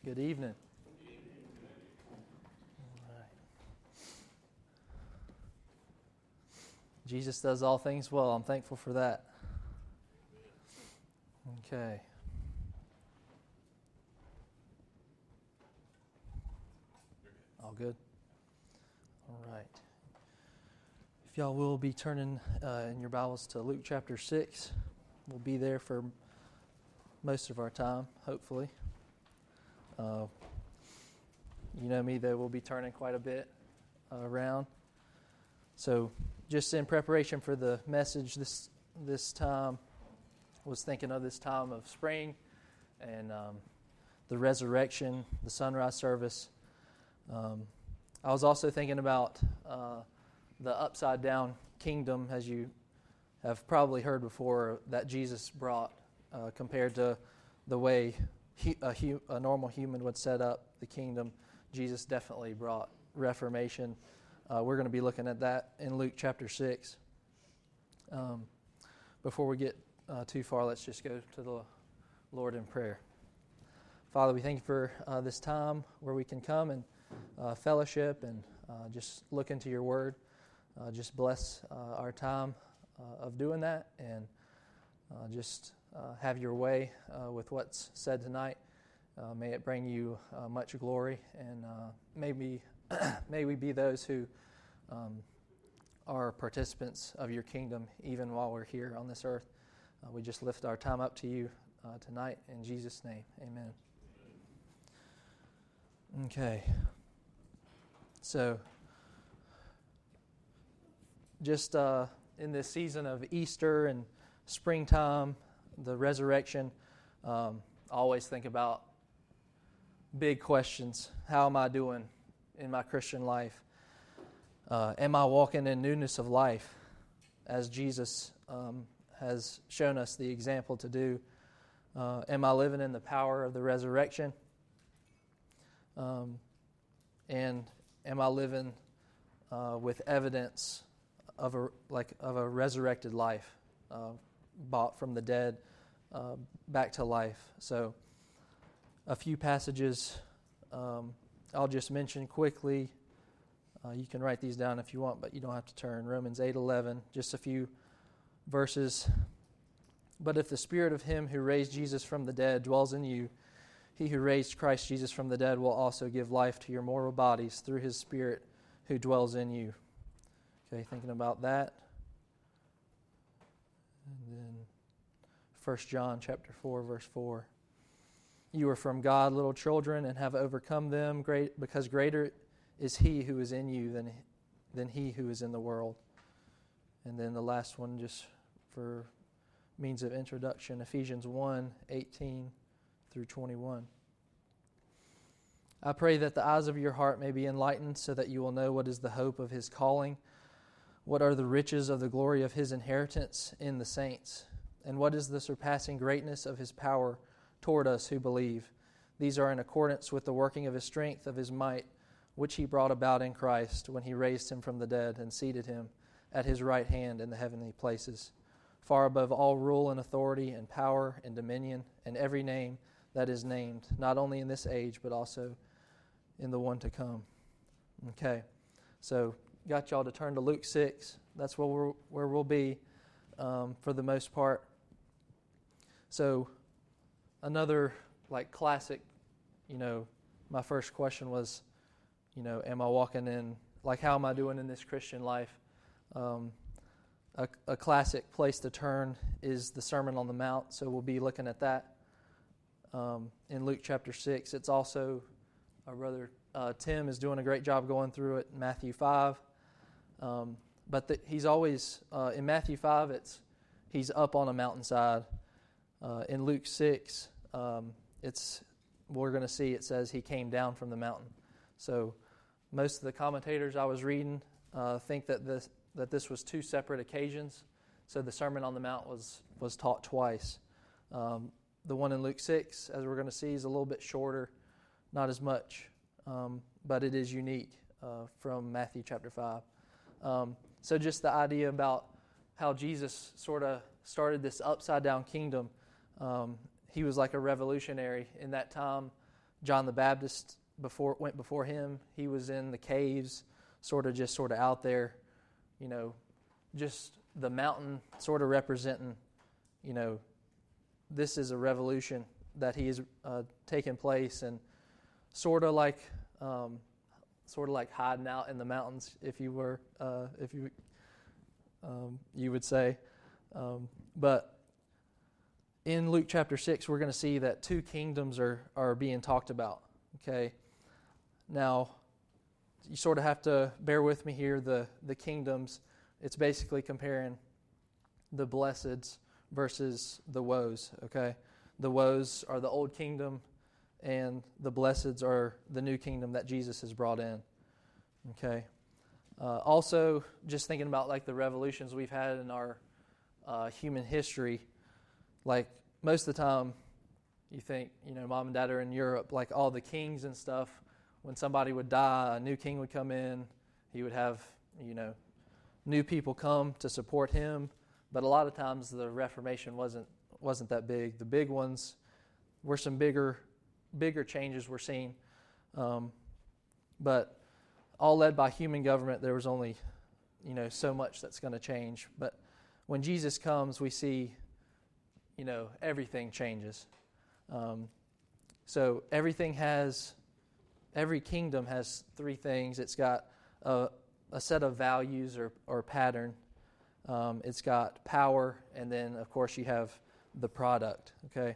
Good evening. All right. Jesus does all things well. I'm thankful for that. Okay. All good? All right. If y'all will be turning in your Bibles to Luke chapter 6, we'll be there for most of our time, hopefully. You know me, though, we'll be turning quite a bit around. So just in preparation for the message this time, was thinking of this time of spring and the resurrection, the sunrise service. I was also thinking about the upside-down kingdom, as you have probably heard before, that Jesus brought compared to the way a normal human would set up the kingdom. Jesus definitely brought reformation. We're going to be looking at that in Luke chapter 6. Before we get too far, let's just go to the Lord in prayer. Father, we thank you for this time where we can come and fellowship and just look into your word. Just bless our time of doing that, and just have your way with what's said tonight. May it bring you much glory, and may we be those who are participants of your kingdom even while we're here on this earth. We just lift our time up to you tonight in Jesus' name. Amen. Okay. So, just in this season of Easter and springtime, the resurrection, I always think about big questions. How am I doing in my Christian life? Am I walking in newness of life as Jesus has shown us the example to do? Am I living in the power of the resurrection? And am I living with evidence of a resurrected life, brought from the dead back to life? So, a few passages I'll just mention quickly. You can write these down if you want, but you don't have to turn. Romans 8:11, just a few verses. But if the Spirit of Him who raised Jesus from the dead dwells in you, He who raised Christ Jesus from the dead will also give life to your mortal bodies through His Spirit who dwells in you. Okay, thinking about that. And then 1 John chapter 4, verse 4. You are from God, little children, and have overcome them, because greater is He who is in you than he who is in the world. And then the last one, just for means of introduction, Ephesians 1:18 through 21. I pray that the eyes of your heart may be enlightened, so that you will know what is the hope of His calling, what are the riches of the glory of His inheritance in the saints, and what is the surpassing greatness of His power toward us who believe. These are in accordance with the working of His strength, of His might, which He brought about in Christ when He raised Him from the dead and seated Him at His right hand in the heavenly places, far above all rule and authority and power and dominion and every name that is named, not only in this age but also in the one to come. Okay, so got y'all to turn to Luke 6. That's where we'll be for the most part. So another classic, my first question was, am I walking in, how am I doing in this Christian life? A classic place to turn is the Sermon on the Mount, so we'll be looking at that in Luke chapter 6. It's also, our brother Tim is doing a great job going through it in Matthew 5. But he's always, in Matthew 5, he's up on a mountainside. In Luke 6, we're going to see it says he came down from the mountain. So most of the commentators I was reading think that this was two separate occasions. So the Sermon on the Mount was taught twice. The one in Luke 6, as we're going to see, is a little bit shorter, not as much, but it is unique from Matthew chapter 5. So just the idea about how Jesus sort of started this upside-down kingdom. He was like a revolutionary in that time John the Baptist went before him. He was in the caves, sort of out there, just the mountain sort of representing, this is a revolution that he is taking place, and sort of like hiding out in the mountains, if you would say. But in Luke chapter 6, we're going to see that two kingdoms are being talked about. Okay, now you sort of have to bear with me here. The kingdoms, it's basically comparing the blesseds versus the woes. Okay, the woes are the old kingdom, and the blesseds are the new kingdom that Jesus has brought in. Okay. Also, just thinking about like the revolutions we've had in our human history, like most of the time, you think, mom and dad are in Europe, like all the kings and stuff. When somebody would die, a new king would come in. He would have, new people come to support him. But a lot of times the Reformation wasn't that big. The big ones were some bigger changes we're seeing. But all led by human government, there was only, so much that's going to change. But when Jesus comes, we see, everything changes. So every kingdom has three things. It's got a set of values or pattern. It's got power, and then, of course, you have the product, okay?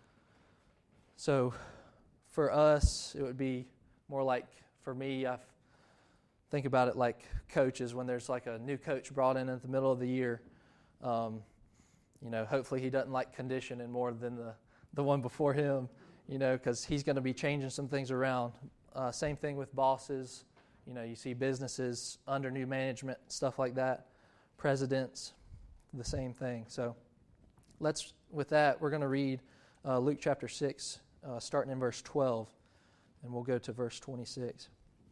So for us, it would be more like, for me, I think about it like coaches. When there's like a new coach brought in at the middle of the year, hopefully he doesn't like conditioning more than the one before him, because he's going to be changing some things around. Same thing with bosses. You see businesses under new management, stuff like that. Presidents, the same thing. So with that, we're going to read Luke chapter 6, starting in verse 12, and we'll go to verse 26.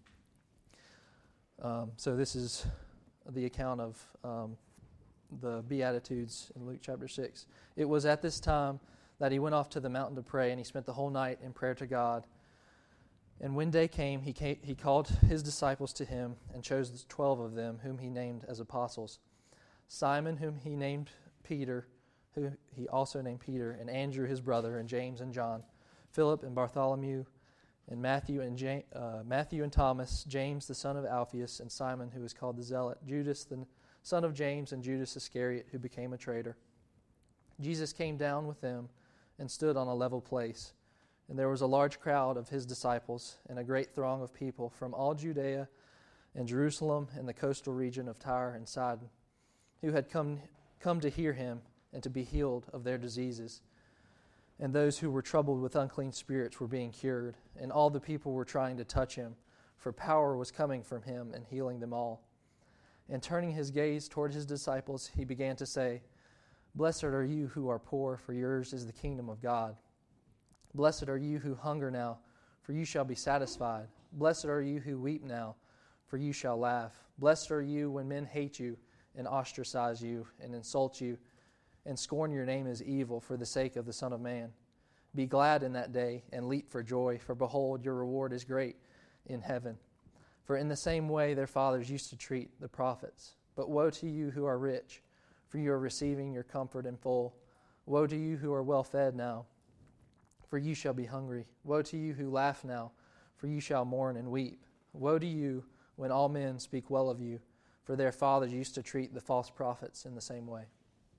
So this is the account of the Beatitudes in Luke chapter 6. It was at this time that he went off to the mountain to pray, and he spent the whole night in prayer to God. And when day came, he called his disciples to him and chose 12 of them, whom he named as apostles. Simon, whom he named Peter, who he also named Peter, and Andrew his brother, and James and John, Philip and Bartholomew, and Matthew and Thomas, James the son of Alphaeus, and Simon, who was called the Zealot, Judas the son of James, and Judas Iscariot, who became a traitor. Jesus came down with them and stood on a level place. And there was a large crowd of his disciples and a great throng of people from all Judea and Jerusalem and the coastal region of Tyre and Sidon, who had come to hear him and to be healed of their diseases. And those who were troubled with unclean spirits were being cured, and all the people were trying to touch him, for power was coming from him and healing them all. And turning his gaze toward his disciples, he began to say, "Blessed are you who are poor, for yours is the kingdom of God. Blessed are you who hunger now, for you shall be satisfied. Blessed are you who weep now, for you shall laugh. Blessed are you when men hate you and ostracize you and insult you and scorn your name as evil for the sake of the Son of Man. Be glad in that day and leap for joy, for behold, your reward is great in heaven. For in the same way their fathers used to treat the prophets. But woe to you who are rich, for you are receiving your comfort in full. Woe to you who are well fed now, for you shall be hungry. Woe to you who laugh now, for you shall mourn and weep. Woe to you when all men speak well of you, for their fathers used to treat the false prophets in the same way."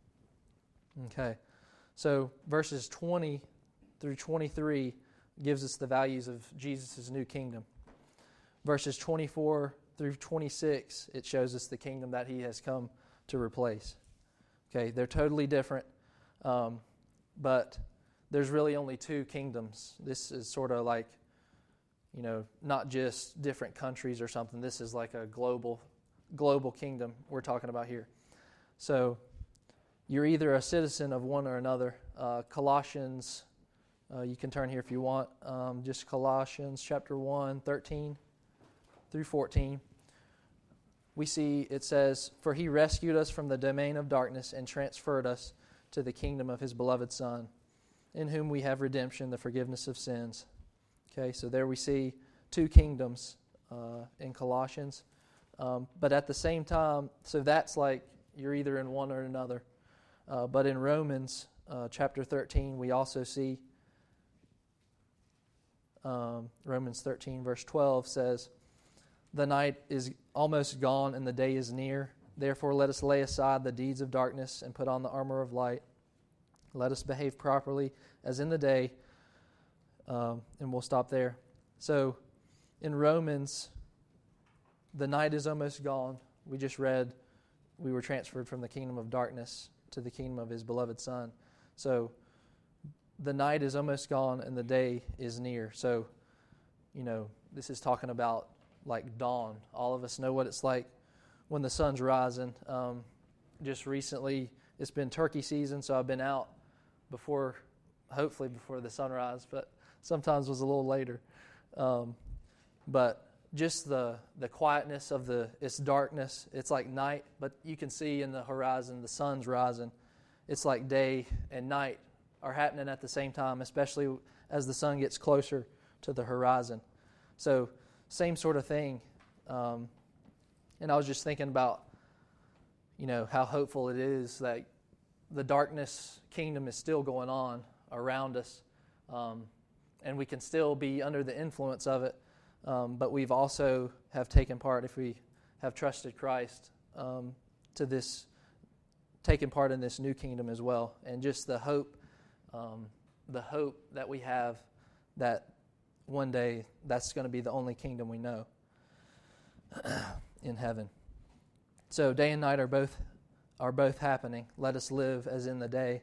Okay, so verses 20 through 23 gives us the values of Jesus' new kingdom. Verses 24 through 26, it shows us the kingdom that he has come to replace. Okay, they're totally different, but there's really only two kingdoms. This is sort of like, not just different countries or something. This is like a global kingdom we're talking about here. So you're either a citizen of one or another. Colossians, you can turn here if you want, just Colossians chapter 1, 13 through 14. We see it says, "For he rescued us from the domain of darkness and transferred us to the kingdom of his beloved Son, in whom we have redemption, the forgiveness of sins." Okay, so there we see two kingdoms in Colossians. But at the same time, so that's like you're either in one or another. But in Romans chapter 13, we also see Romans 13 verse 12 says, "The night is almost gone and the day is near. Therefore let us lay aside the deeds of darkness and put on the armor of light. Let us behave properly as in the day." And we'll stop there. So in Romans, the night is almost gone. We just read we were transferred from the kingdom of darkness to the kingdom of His beloved Son. So the night is almost gone and the day is near. So, this is talking about like dawn. All of us know what it's like when the sun's rising. Just recently, it's been turkey season, so I've been out hopefully before the sunrise, but sometimes it was a little later. But just the quietness of it's darkness. It's like night, but you can see in the horizon the sun's rising. It's like day and night are happening at the same time, especially as the sun gets closer to the horizon. So same sort of thing. And I was just thinking about, how hopeful it is that the darkness kingdom is still going on around us. And we can still be under the influence of it. But we've also have taken part, if we have trusted Christ, to this, taken part in this new kingdom as well. And just the hope that we have that one day that's going to be the only kingdom we know in heaven. So day and night are both happening. Let us live as in the day.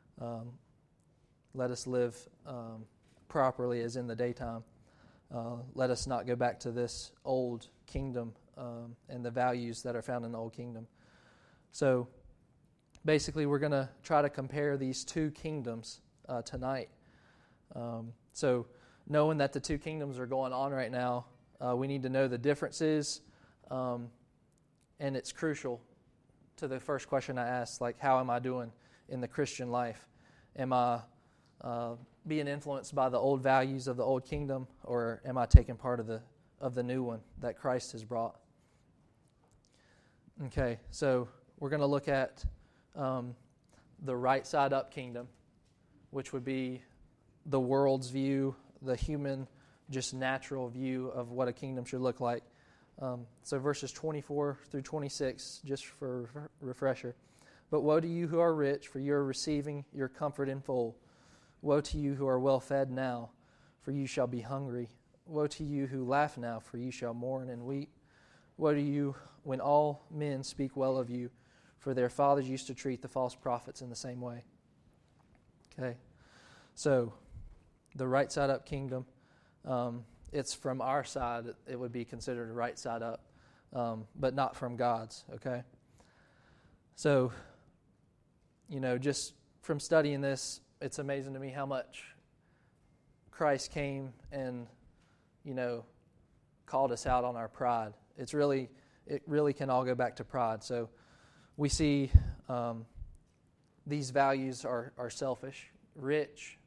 Let us live properly as in the daytime. Let us not go back to this old kingdom and the values that are found in the old kingdom. So basically, we're going to try to compare these two kingdoms tonight. So knowing that the two kingdoms are going on right now, we need to know the differences, and it's crucial to the first question I asked, like, how am I doing in the Christian life? Am I being influenced by the old values of the old kingdom, or am I taking part of the new one that Christ has brought? Okay, so we're going to look at the right side up kingdom, which would be the world's view, the human, just natural view of what a kingdom should look like. So verses 24 through 26, just for a refresher. "But woe to you who are rich, for you are receiving your comfort in full. Woe to you who are well fed now, for you shall be hungry. Woe to you who laugh now, for you shall mourn and weep. Woe to you when all men speak well of you, for their fathers used to treat the false prophets in the same way." Okay, so the right side up kingdom, it's from our side, it would be considered a right side up, but not from God's, okay? So, just from studying this, it's amazing to me how much Christ came and, called us out on our pride. It really can all go back to pride. So we see these values are selfish, rich.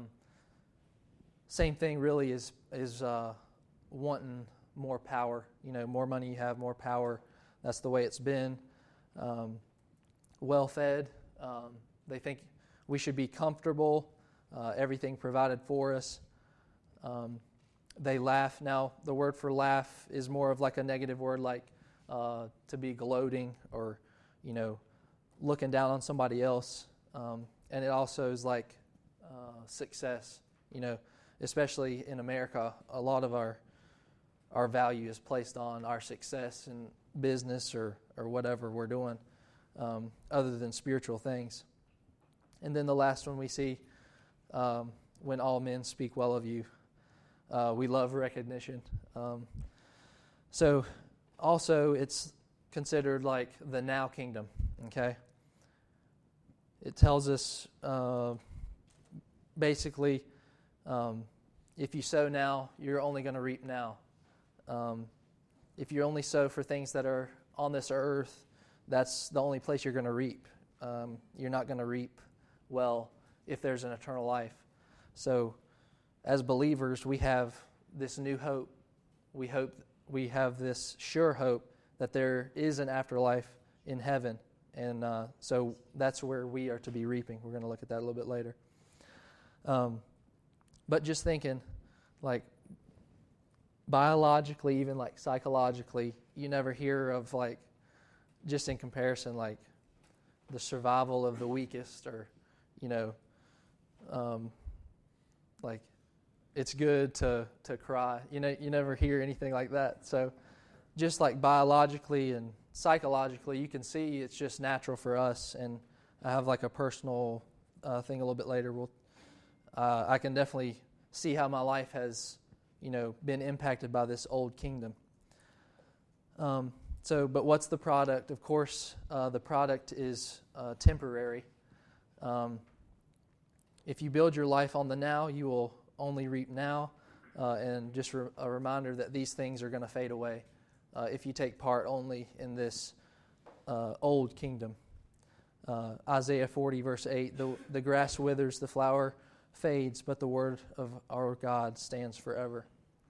Same thing really is wanting more power. More money you have, more power. That's the way it's been. Well-fed. They think we should be comfortable, everything provided for us. They laugh. Now, the word for laugh is more of like a negative word, like to be gloating or, looking down on somebody else. And it also is like success. Especially in America, a lot of our value is placed on our success in business or whatever we're doing, other than spiritual things. And then the last one we see, when all men speak well of you. We love recognition. So also it's considered like the now kingdom, okay? It tells us basically if you sow now, you're only going to reap now. If you only sow for things that are on this earth, that's the only place you're going to reap. You're not going to reap well if there's an eternal life. So as believers, we have this new hope. We have this sure hope that there is an afterlife in heaven. And so that's where we are to be reaping. We're going to look at that a little bit later. But just thinking, like, biologically, even like psychologically, you never hear of, like, just in comparison, like the survival of the weakest, or, like, it's good to cry. You never hear anything like that. So just like biologically and psychologically, you can see it's just natural for us. And I have like a personal thing a little bit later. I can definitely see how my life has, been impacted by this old kingdom. But what's the product? Of course, the product is temporary. If you build your life on the now, you will only reap now. And just a reminder that these things are going to fade away if you take part only in this old kingdom. Isaiah 40, verse 8, the grass withers, the flower fades, but the word of our God stands forever.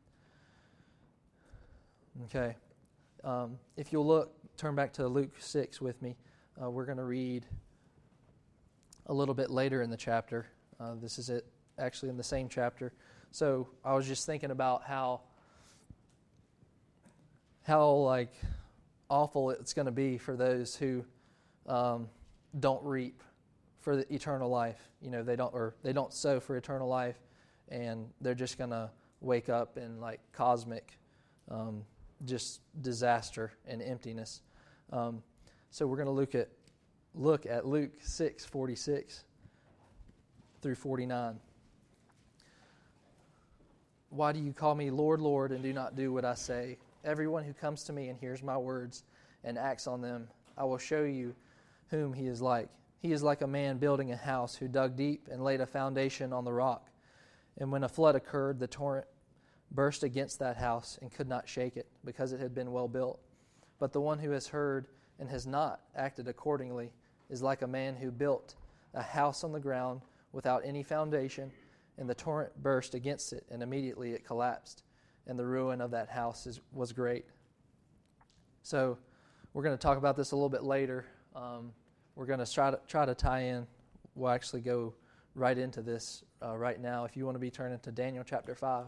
Okay. If you'll turn back to Luke 6 with me. We're going to read a little bit later in the chapter. This is it, actually in the same chapter. So I was just thinking about how like awful it's going to be for those who don't reap for the eternal life. They don't sow for eternal life, and they're just going to wake up in like cosmic just disaster and emptiness. So we're going to look at Luke 6:46 through 49. Why do you call me Lord, Lord, and do not do what I say? Everyone who comes to me and hears my words and acts on them, I will show you whom he is like. He is like a man building a house who dug deep and laid a foundation on the rock. And when a flood occurred, the torrent burst against that house and could not shake it, because it had been well built. But the one who has heard and has not acted accordingly is like a man who built a house on the ground without any foundation, and the torrent burst against it, and immediately it collapsed, and the ruin of that house was great. So we're going to talk about this a little bit later. We're going to try to tie in. We'll actually go right into this right now. If you want to be turning to Daniel chapter 5.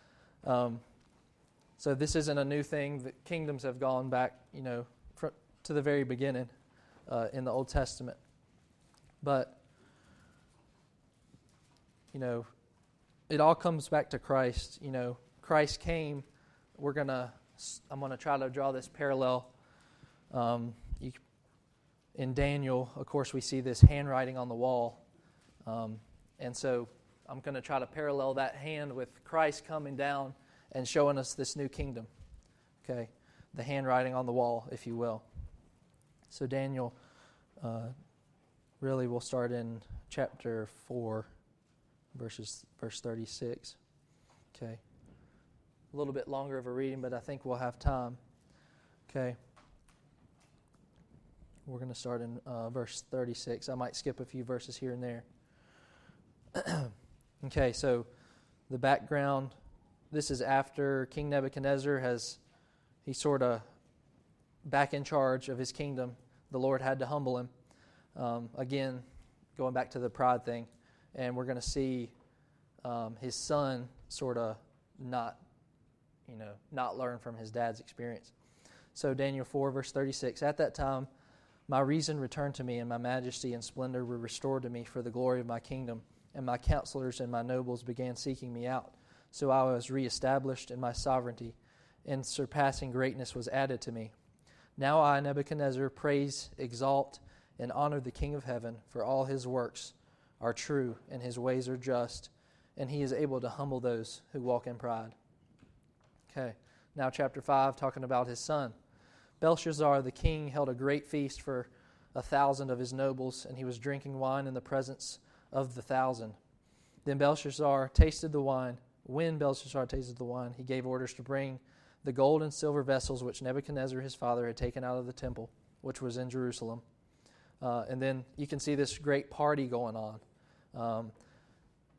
So this isn't a new thing. The kingdoms have gone back, to the very beginning in the Old Testament. But, it all comes back to Christ. Christ came. I'm going to try to draw this parallel. In Daniel, of course, we see this handwriting on the wall. And so I'm going to try to parallel that hand with Christ coming down and showing us this new kingdom. Okay, the handwriting on the wall, if you will. So Daniel, really we'll start in chapter 4, verse 36. Okay, a little bit longer of a reading, but I think we'll have time. Okay, we're going to start in verse 36. I might skip a few verses here and there. Okay, so the background, this is after King Nebuchadnezzar he's sort of back in charge of his kingdom. The Lord had to humble him. Again, going back to the pride thing. And we're going to see his son sort of not learn from his dad's experience. So Daniel 4, verse 36, at that time my reason returned to me, and my majesty and splendor were restored to me for the glory of my kingdom. And my counselors and my nobles began seeking me out. So I was reestablished in my sovereignty, and surpassing greatness was added to me. Now I, Nebuchadnezzar, praise, exalt, and honor the King of heaven, for all his works are true, and his ways are just, and he is able to humble those who walk in pride. Okay, now chapter 5, talking about his son. Belshazzar the king held a great feast for 1,000 of his nobles, and he was drinking wine in the presence of the 1,000. Then Belshazzar tasted the wine. When Belshazzar tasted the wine, he gave orders to bring the gold and silver vessels which Nebuchadnezzar his father had taken out of the temple, which was in Jerusalem. And then you can see this great party going on.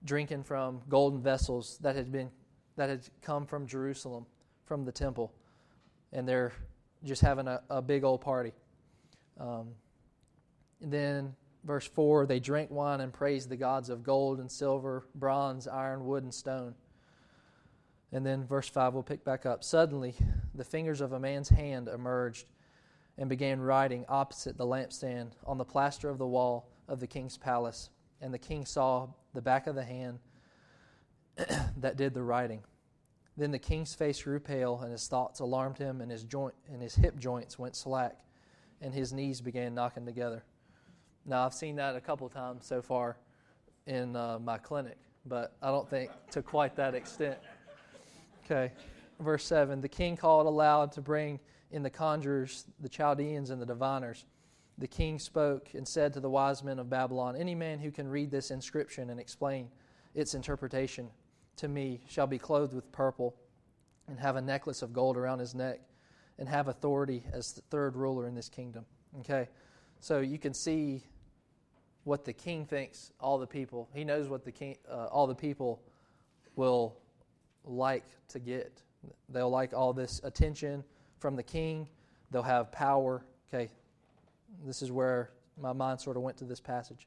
drinking from golden vessels that had come from Jerusalem, from the temple, and they're just having a big old party. And then verse 4, they drank wine and praised the gods of gold and silver, bronze, iron, wood, and stone. And then verse 5, we'll pick back up. Suddenly, the fingers of a man's hand emerged and began writing opposite the lampstand on the plaster of the wall of the king's palace. And the king saw the back of the hand that did the writing. Then the king's face grew pale, and his thoughts alarmed him, and his hip joints went slack, and his knees began knocking together. Now, I've seen that a couple times so far in my clinic, but I don't think to quite that extent. Okay, verse 7, the king called aloud to bring in the conjurers, the Chaldeans, and the diviners. The king spoke and said to the wise men of Babylon, any man who can read this inscription and explain its interpretation to me shall be clothed with purple and have a necklace of gold around his neck and have authority as the third ruler in this kingdom. Okay, so you can see what the king thinks all the people. He knows what the king, all the people will like to get. They'll like all this attention from the king. They'll have power. Okay, this is where my mind sort of went to this passage.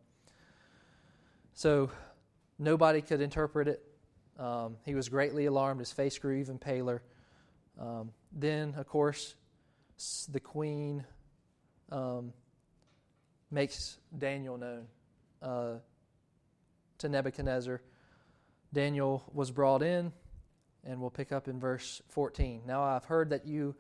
So nobody could interpret it. He was greatly alarmed. His face grew even paler. Then, of course, the queen makes Daniel known to Nebuchadnezzar. Daniel was brought in, and we'll pick up in verse 14. Now I've heard that you,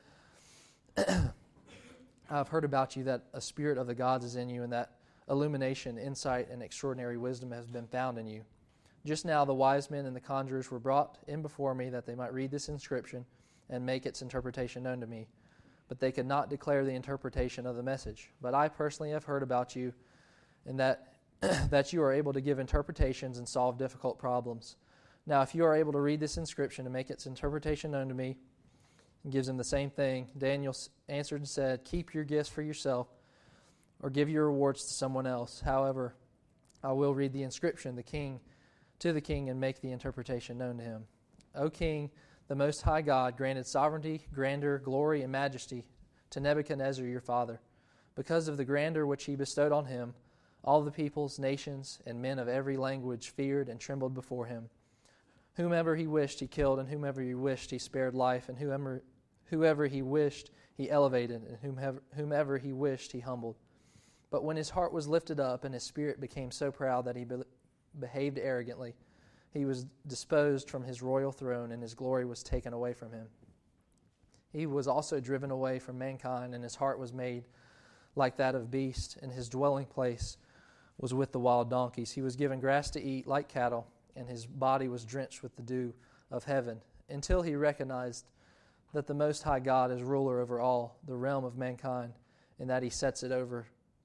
I've heard about you that a spirit of the gods is in you, and that illumination, insight, and extraordinary wisdom has been found in you. Just now the wise men and the conjurers were brought in before me that they might read this inscription and make its interpretation known to me. But they could not declare the interpretation of the message. But I personally have heard about you, and that that you are able to give interpretations and solve difficult problems. Now, if you are able to read this inscription and make its interpretation known to me, and gives him the same thing, Daniel answered and said, keep your gifts for yourself, or give your rewards to someone else. However, I will read the inscription to the king and make the interpretation known to him. O king, the Most High God granted sovereignty, grandeur, glory, and majesty to Nebuchadnezzar your father. Because of the grandeur which he bestowed on him, all the peoples, nations, and men of every language feared and trembled before him. Whomever he wished he killed, and whomever he wished he spared life, and whoever he wished he elevated, and whomever he wished he humbled. But when his heart was lifted up and his spirit became so proud that he behaved arrogantly, he was disposed from his royal throne, and his glory was taken away from him. He was also driven away from mankind, and his heart was made like that of beasts, and his dwelling place was with the wild donkeys. He was given grass to eat like cattle, and his body was drenched with the dew of heaven, until he recognized that the Most High God is ruler over all the realm of mankind, and that he sets over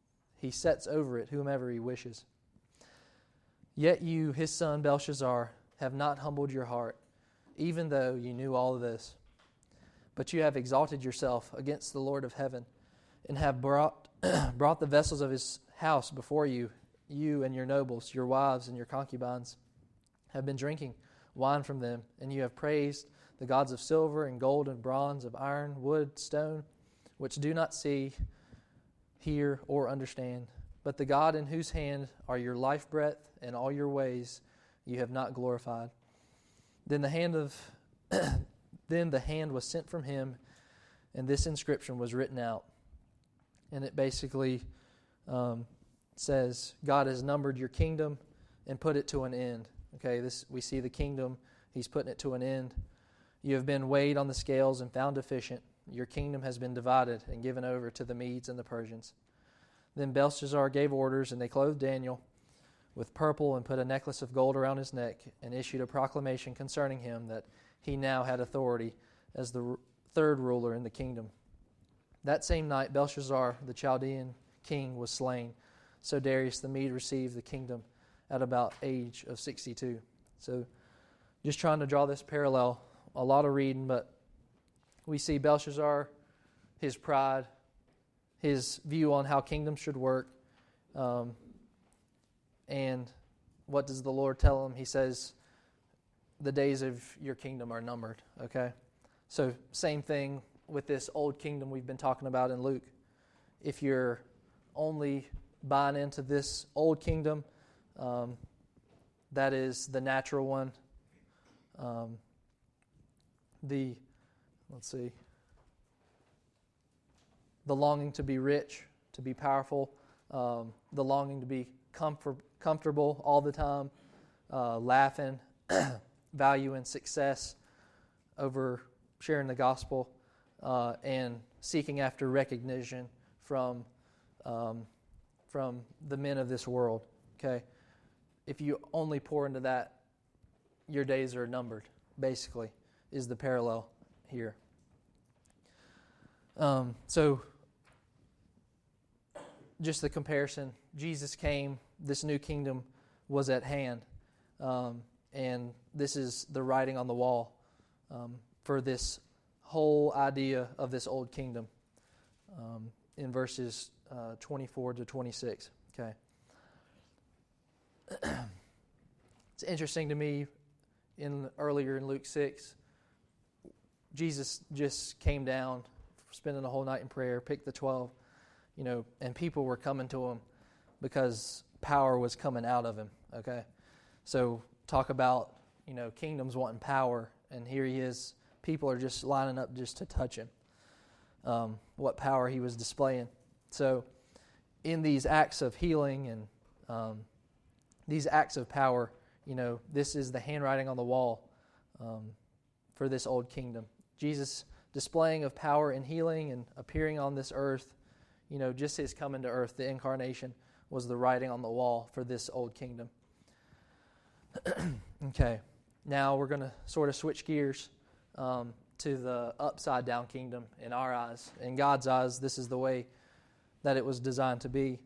it whomever he wishes. Yet you, his son Belshazzar, have not humbled your heart, even though you knew all of this. But you have exalted yourself against the Lord of heaven, and have brought the vessels of his house before you. You and your nobles, your wives and your concubines, have been drinking wine from them, and you have praised the gods of silver and gold and bronze, of iron, wood, stone, which do not see, hear, or understand. But the God in whose hand are your life breath and all your ways you have not glorified. Then the hand was sent from him, and this inscription was written out. And it basically says, God has numbered your kingdom and put it to an end. Okay, we see the kingdom, he's putting it to an end. You have been weighed on the scales and found deficient. Your kingdom has been divided and given over to the Medes and the Persians. Then Belshazzar gave orders, and they clothed Daniel with purple and put a necklace of gold around his neck, and issued a proclamation concerning him that he now had authority as the third ruler in the kingdom. That same night, Belshazzar, the Chaldean king, was slain. So Darius the Mede received the kingdom at about age of 62. So just trying to draw this parallel. A lot of reading, but we see Belshazzar, his pride, his view on how kingdoms should work, and what does the Lord tell him? He says, the days of your kingdom are numbered, okay? So same thing with this old kingdom we've been talking about in Luke. If you're only buying into this old kingdom, that is the natural one. The longing to be rich, to be powerful, the longing to be comfortable all the time, laughing, valuing success over sharing the gospel, and seeking after recognition from the men of this world. Okay, if you only pour into that, your days are numbered. Basically, is the parallel here. So, just the comparison. Jesus came. This new kingdom was at hand, and this is the writing on the wall for this whole idea of this old kingdom in verses 24 to 26. Okay. It's interesting to me, earlier in Luke 6, Jesus just came down, spending the whole night in prayer, picked the 12, and people were coming to him because power was coming out of him, okay? So talk about, kingdoms wanting power, and here he is. People are just lining up just to touch him. What power he was displaying. So in these acts of healing and these acts of power, this is the handwriting on the wall for this old kingdom. Jesus displaying of power and healing and appearing on this earth, just his coming to earth, the incarnation, was the writing on the wall for this old kingdom. Okay, now we're going to sort of switch gears to the upside down kingdom in our eyes. In God's eyes, this is the way that it was designed to be.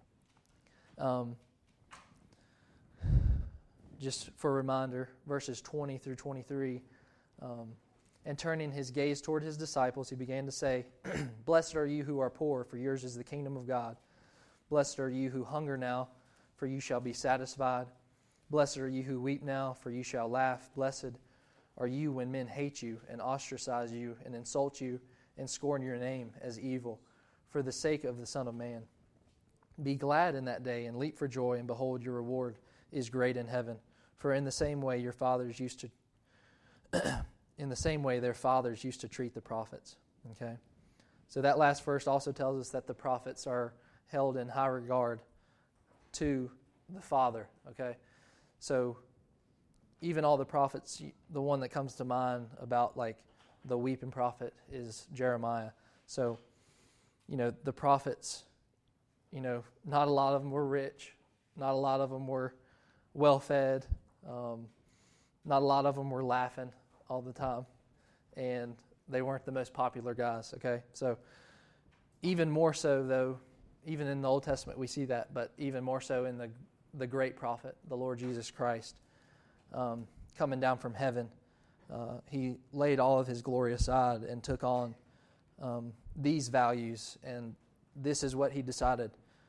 Just for a reminder, verses 20 through 23, and turning his gaze toward his disciples, he began to say, Blessed are you who are poor, for yours is the kingdom of God. Blessed are you who hunger now, for you shall be satisfied. Blessed are you who weep now, for you shall laugh. Blessed are you when men hate you and ostracize you and insult you and scorn your name as evil for the sake of the Son of Man. Be glad in that day and leap for joy, and behold, your reward is great in heaven. For in the same way your fathers used to their fathers used to treat the prophets. Okay? So that last verse also tells us that the prophets are held in high regard to the Father. Okay? So even all the prophets, the one that comes to mind about like the weeping prophet is Jeremiah. So, the prophets, not a lot of them were rich. Not a lot of them were well-fed. Not a lot of them were laughing all the time. And they weren't the most popular guys, okay? So even more so, though, even in the Old Testament we see that, but even more so in the great prophet, the Lord Jesus Christ, coming down from heaven. He laid all of his glory aside and took on these values, and this is what he decided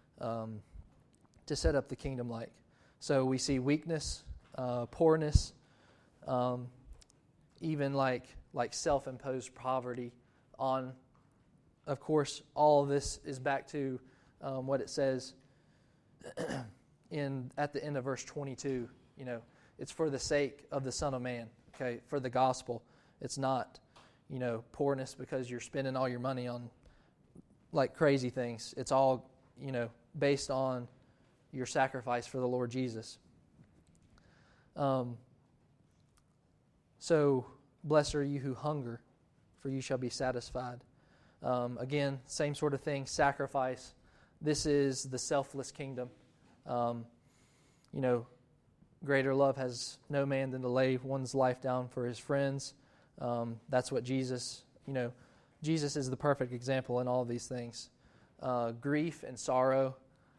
to set up the kingdom like. So we see weakness, poorness, even like self-imposed poverty on. Of course, all of this is back to what it says at the end of verse 22. It's for the sake of the Son of Man. Okay, for the gospel. It's not, poorness because you're spending all your money on like crazy things. It's all, based on your sacrifice for the Lord Jesus. So, blessed are you who hunger, for you shall be satisfied. Again, same sort of thing, sacrifice. This is the selfless kingdom. Greater love has no man than to lay one's life down for his friends. That's what Jesus, Jesus is the perfect example in all of these things. Grief and sorrow.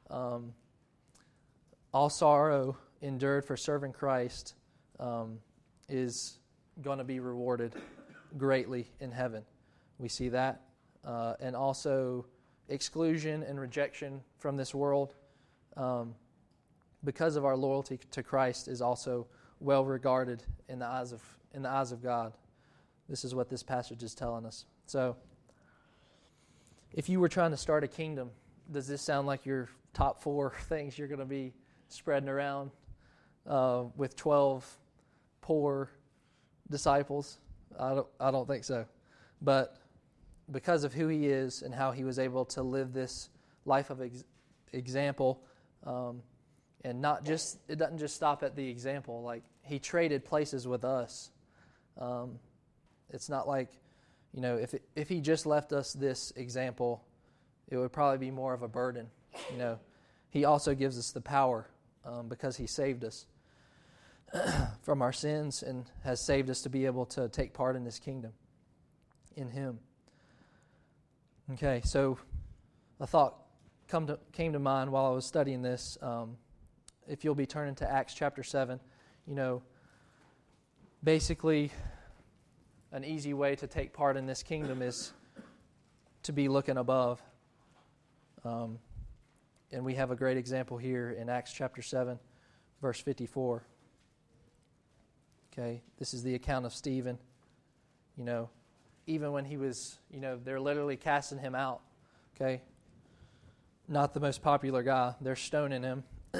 All sorrow endured for serving Christ is going to be rewarded greatly in heaven. We see that. And also exclusion and rejection from this world. because of our loyalty to Christ, is also well regarded in the eyes of God. This is what this passage is telling us. So, if you were trying to start a kingdom, does this sound like your top 4 things you're going to be spreading around with 12 poor disciples? I don't think so. But because of who he is and how he was able to live this life of example, and it doesn't just stop at the example. Like, he traded places with us. It's not like, if he just left us this example, it would probably be more of a burden. He also gives us the power because he saved us from our sins and has saved us to be able to take part in this kingdom in him. Okay, so a thought came to mind while I was studying this. If you'll be turning to Acts chapter 7, basically an easy way to take part in this kingdom is to be looking above. And we have a great example here in Acts chapter 7, verse 54. Okay, this is the account of Stephen. Even when he was, they're literally casting him out. Okay, not the most popular guy. They're stoning him.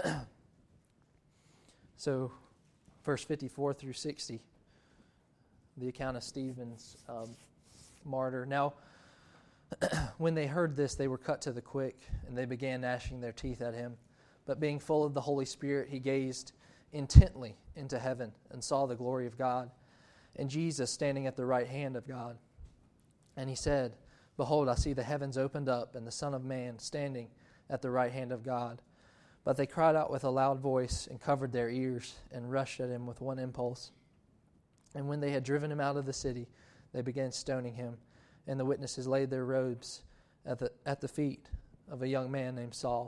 So, verse 54 through 60, the account of Stephen's martyr. Now, when they heard this, they were cut to the quick, and they began gnashing their teeth at him. But being full of the Holy Spirit, he gazed intently into heaven and saw the glory of God, and Jesus standing at the right hand of God. And he said, Behold, I see the heavens opened up, and the Son of Man standing at the right hand of God. But they cried out with a loud voice and covered their ears and rushed at him with one impulse. And when they had driven him out of the city, they began stoning him. And the witnesses laid their robes at the feet of a young man named Saul.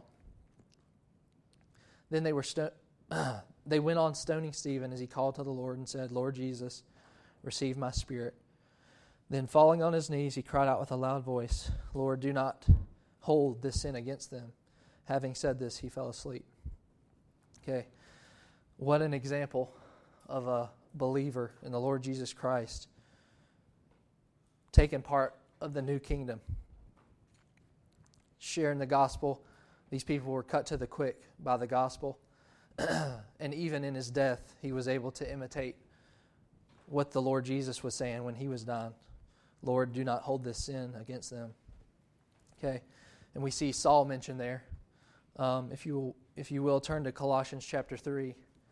Then they went on stoning Stephen as he called to the Lord and said, Lord Jesus, receive my spirit. Then falling on his knees, he cried out with a loud voice, Lord, do not hold this sin against them. Having said this, he fell asleep. Okay, what an example of a believer in the Lord Jesus Christ taking part of the new kingdom, sharing the gospel. These people were cut to the quick by the gospel. And even in his death, he was able to imitate what the Lord Jesus was saying when he was dying. Lord, do not hold this sin against them. Okay, and we see Saul mentioned there. If you will, turn to Colossians chapter 3.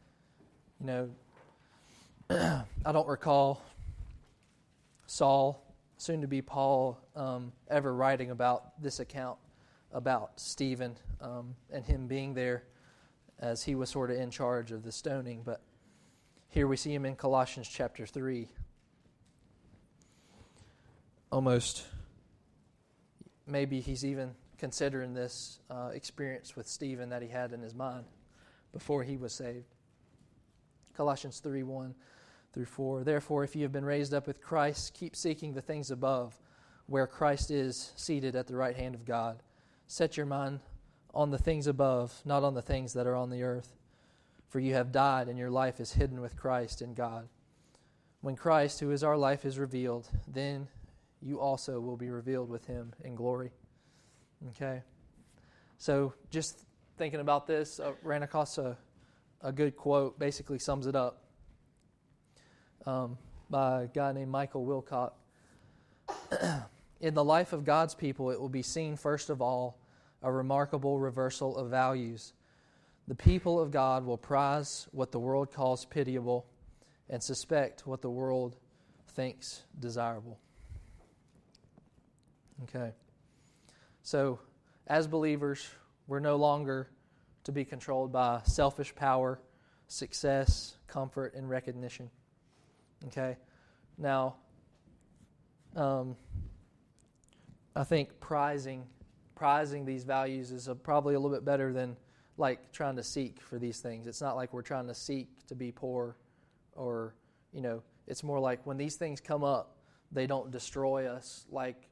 I don't recall Saul, soon to be Paul, ever writing about this account about Stephen and him being there as he was sort of in charge of the stoning. But here we see him in Colossians chapter 3. Almost, maybe he's even considering this experience with Stephen that he had in his mind before he was saved. Colossians 3, 1 through 4. Therefore, if you have been raised up with Christ, keep seeking the things above, where Christ is seated at the right hand of God. Set your mind on the things above, not on the things that are on the earth. For you have died, and your life is hidden with Christ in God. When Christ, who is our life, is revealed, then you also will be revealed with him in glory. Okay? So just thinking about this, ran across a good quote, basically sums it up, by a guy named Michael Wilcock. In the life of God's people, it will be seen, first of all, a remarkable reversal of values. The people of God will prize what the world calls pitiable and suspect what the world thinks desirable. Okay. So, as believers, we're no longer to be controlled by selfish power, success, comfort, and recognition. Okay? Now, I think prizing these values is probably a little bit better than like trying to seek for these things. It's not like we're trying to seek to be poor, or, it's more like when these things come up, they don't destroy us like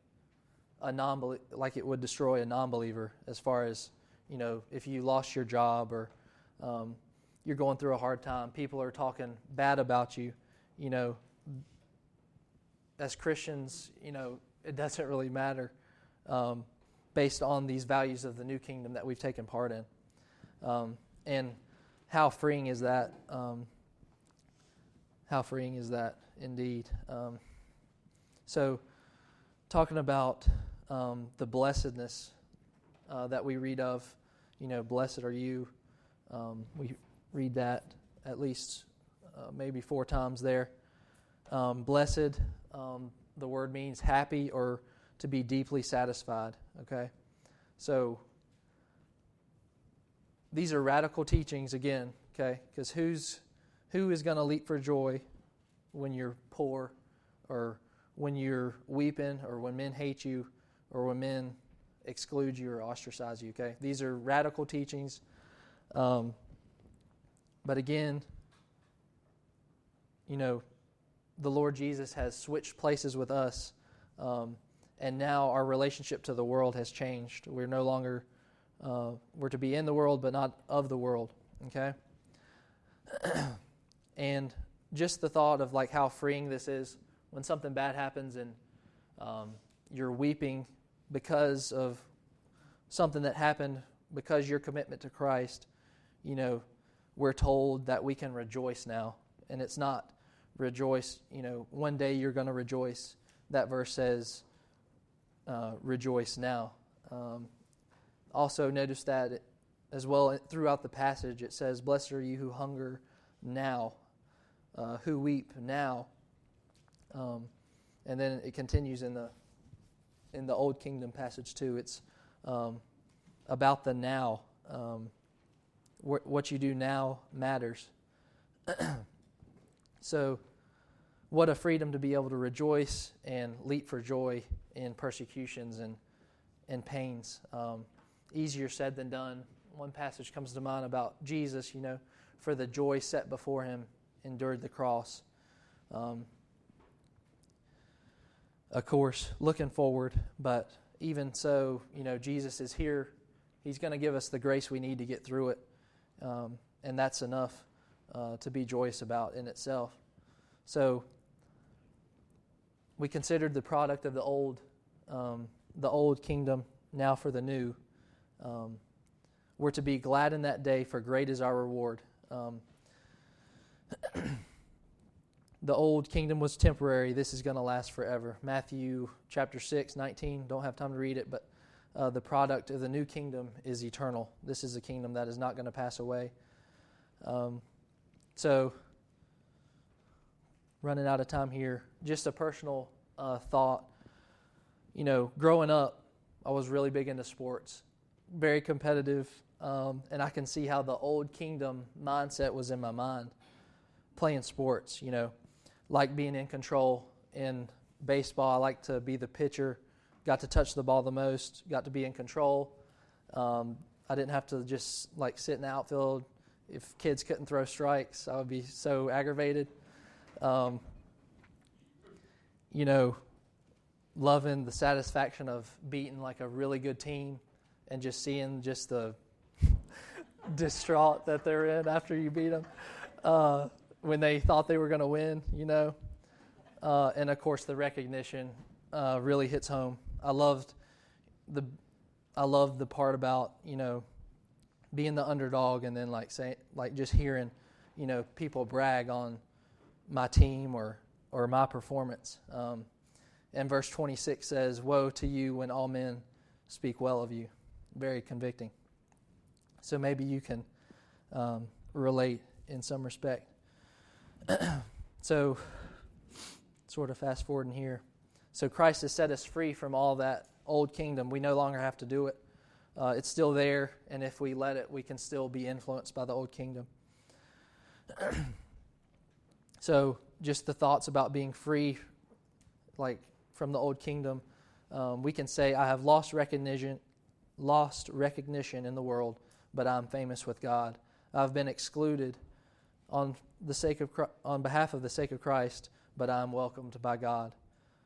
it would destroy a non-believer, as far as, if you lost your job or you're going through a hard time. People are talking bad about you. As Christians, it doesn't really matter based on these values of the new kingdom that we've taken part in. And how freeing is that? How freeing is that indeed? So, talking about the blessedness that we read of, blessed are you. We read that at least maybe 4 times there. Blessed, the word means happy or to be deeply satisfied. Okay, so these are radical teachings again. Okay, because who is going to leap for joy when you're poor, or when you're weeping, or when men hate you, or when men exclude you or ostracize you? Okay, these are radical teachings. But again, the Lord Jesus has switched places with us, and now our relationship to the world has changed. We're no longer, we're to be in the world, but not of the world. Okay, and just the thought of like how freeing this is when something bad happens and you're weeping because of something that happened, because your commitment to Christ. We're told that we can rejoice now, and it's not rejoice, one day you're going to rejoice. That verse says, rejoice now. Also notice that as well throughout the passage, it says, blessed are you who hunger now, who weep now. And then it continues in the Old Kingdom passage too. It's about the now. What you do now matters. So, what a freedom to be able to rejoice and leap for joy in persecutions and pains. Easier said than done. One passage comes to mind about Jesus, for the joy set before him, endured the cross. Of course, looking forward, but even so, Jesus is here. He's going to give us the grace we need to get through it. And that's enough to be joyous about in itself. So we considered the product of the old kingdom, now for the new. We're to be glad in that day, for great is our reward. The old kingdom was temporary. This is going to last forever. Matthew chapter 6:19. Don't have time to read it, but the product of the new kingdom is eternal. This is a kingdom that is not going to pass away. So, running out of time here, just a personal thought. Growing up, I was really big into sports, very competitive, and I can see how the old kingdom mindset was in my mind. Playing sports, like being in control. In baseball, I like to be the pitcher. Got to touch the ball the most, got to be in control. I didn't have to just sit in the outfield. If kids couldn't throw strikes, I would be so aggravated. Loving the satisfaction of beating a really good team and just seeing just the distraught that they're in after you beat them when they thought they were going to win, and of course the recognition really hits home. I loved the part about being the underdog, and then just hearing people brag on my team or my performance. And verse 26 says, "Woe to you when all men speak well of you." Very convicting. So maybe you can relate in some respect. So, sort of fast forwarding here. So Christ has set us free from all that old kingdom. We no longer have to do it. It's still there, and if we let it, we can still be influenced by the old kingdom. So just the thoughts about being free, from the old kingdom. We can say, I have lost recognition in the world, but I'm famous with God. I've been excluded on behalf of the sake of Christ, but I'm welcomed by God.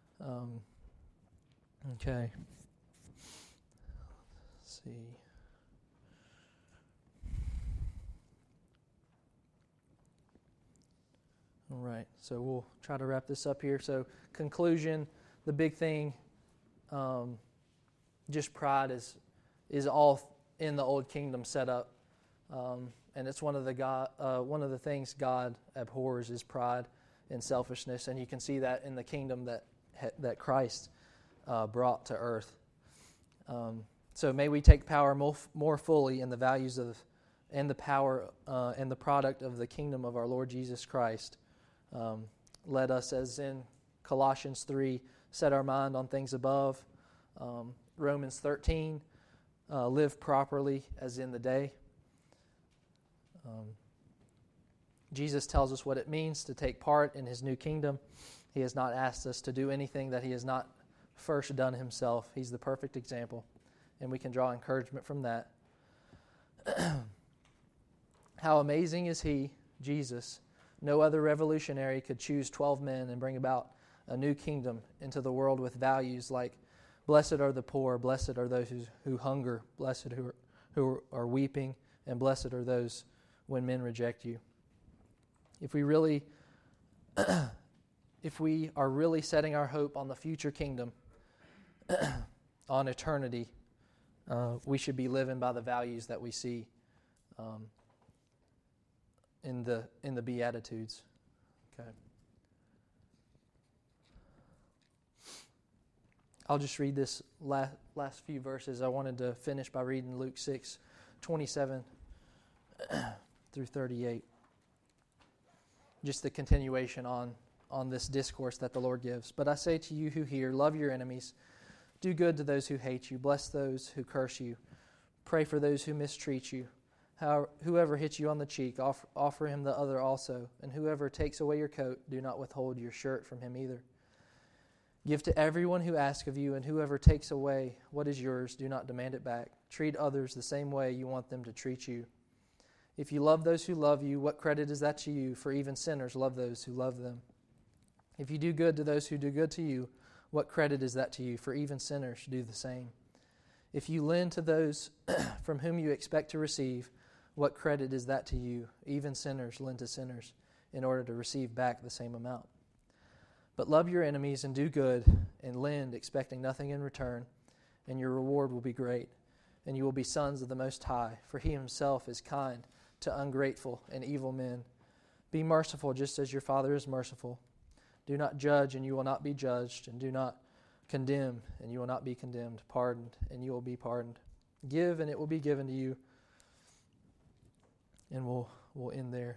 Okay. Let's see. All right, so we'll try to wrap this up here. So, conclusion, the big thing, just pride is all in the old kingdom set up, and it's one of the things God abhors is pride and selfishness, and you can see that in the kingdom that Christ brought to earth. So may we take power more fully in the values of and the power and the product of the kingdom of our Lord Jesus Christ. Let us, as in Colossians 3, set our mind on things above. Romans 13, live properly as in the day. Jesus tells us what it means to take part in His new kingdom. He has not asked us to do anything that He has not first done Himself. He's the perfect example, and we can draw encouragement from that. How amazing is He, Jesus. No other revolutionary could choose 12 men and bring about a new kingdom into the world with values like blessed are the poor, blessed are those who hunger, blessed who are weeping, and blessed are those when men reject you. If we are really setting our hope on the future kingdom, on eternity, we should be living by the values that we see in the Beatitudes. Okay. I'll just read this last few verses. I wanted to finish by reading Luke 6, 27 through 38. Just the continuation on this discourse that the Lord gives. But I say to you who hear, love your enemies, do good to those who hate you, bless those who curse you, pray for those who mistreat you. Whoever hits you on the cheek, offer him the other also, and whoever takes away your coat, do not withhold your shirt from him either. Give to everyone who asks of you, and whoever takes away what is yours, do not demand it back. Treat others the same way you want them to treat you. If you love those who love you, what credit is that to you? For even sinners love those who love them. If you do good to those who do good to you, what credit is that to you? For even sinners do the same. If you lend to those from whom you expect to receive, what credit is that to you? Even sinners lend to sinners in order to receive back the same amount. But love your enemies and do good and lend, expecting nothing in return, and your reward will be great, and you will be sons of the Most High, for He Himself is kind to ungrateful and evil men. Be merciful just as your Father is merciful. Do not judge, and you will not be judged, and do not condemn, and you will not be condemned. Pardon, and you will be pardoned. Give, and it will be given to you. And we'll end there.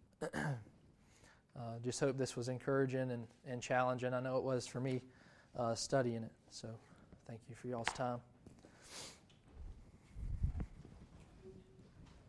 Just hope this was encouraging and challenging. I know it was for me studying it. So thank you for y'all's time.